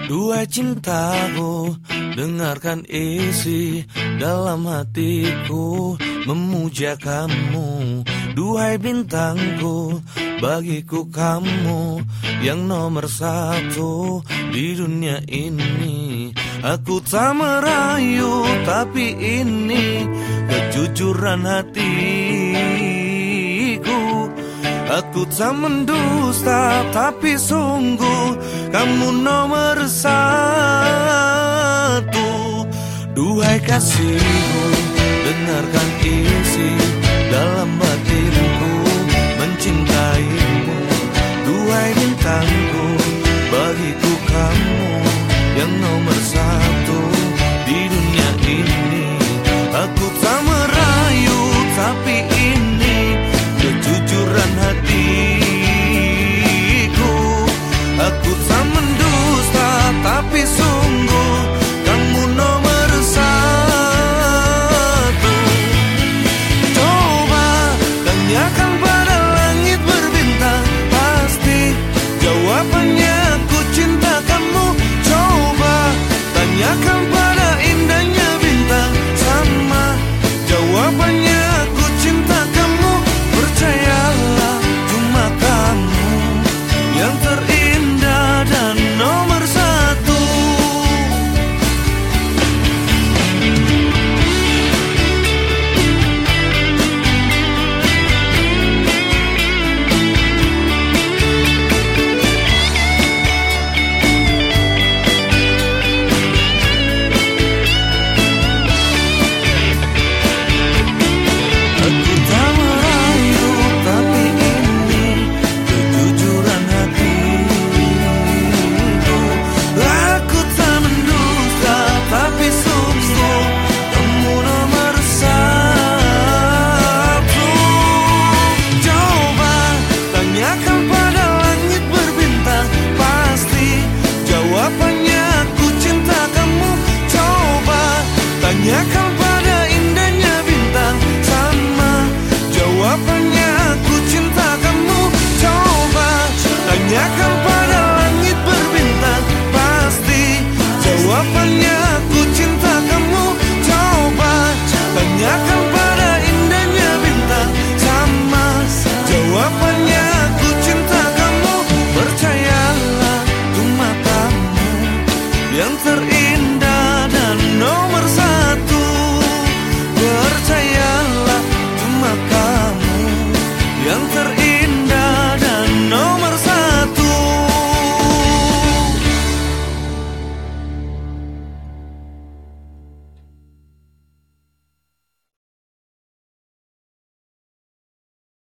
Duhai cintaku, dengarkan isi dalam hatiku memuja kamu. Duhai bintangku, bagiku kamu yang nomor satu di dunia ini. Aku tak merayu, tapi ini kejujuran hatiku. Aku tak mendusta, tapi sungguh kamu nomor satu. Duhai kasihku, dengarkan